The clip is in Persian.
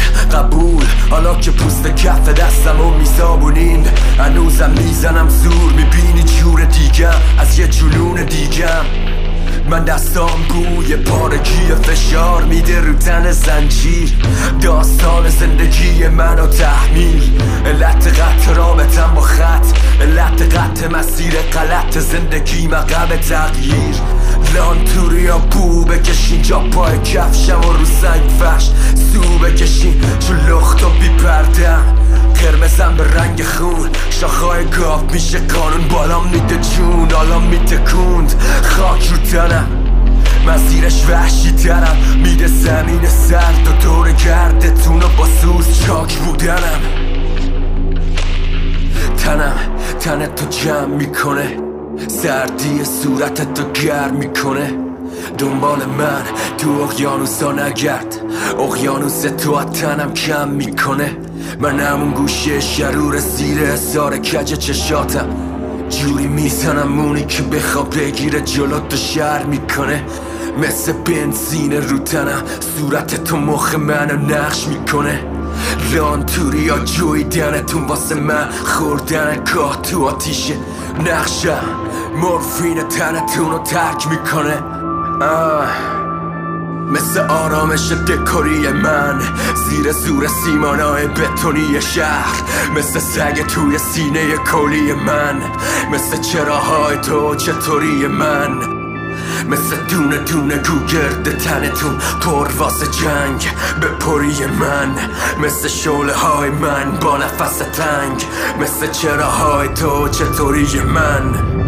قبول حالا که پوست کف دستمو میزابونین هنوزم میزنم زور میبینی جور دیگم از یه جنون دیگم من دستام بوی پارگی فشار میده رو تن زنجیر داستان زندگی منو تحمیل علت قطع رابطم با خط علت قطع مسیر غلط زندگی مقام تغییر لان توریا بو بکشین جا پای کفشم و رو سنگ فرش سو بکشین چون لخت و بی پردم قرمزم به رنگ خون شاخهای گاف میشه قانون بالام میده جون حالا میتکوند خاک رو تنم من زیرش وحشی ترم میده زمین سرد و دور گردتون و با سوز چاک بودنم تن تو جمع میکنه سردی صورت تو گرم میکنه دنبال من تو اقیانوسا نگرد اقیانوس تو تنم کم میکنه من همون گوشه شرور زیر حصار کج چشاتم جوری میزنم مونی که بخواب بگیره جلو تو شهر میکنه مثل بنزین رو تنم صورت تو مخ منو نقش میکنه لان توریا جویدنتون واسه من خوردن گاه تو آتیشه نقشم مورفین تنتون رو ترک میکنه مثل آرامش دکوری من زیر زور سیمانای بتونی شهر مثل سگ توی سینه کولی من مثل چراهای تو چطوری من مثل دونه دونه گوگرد تنتون پر واسه جنگ به پری من مثل شعله های من با نفس تنگ مثل چراهای تو چطوری من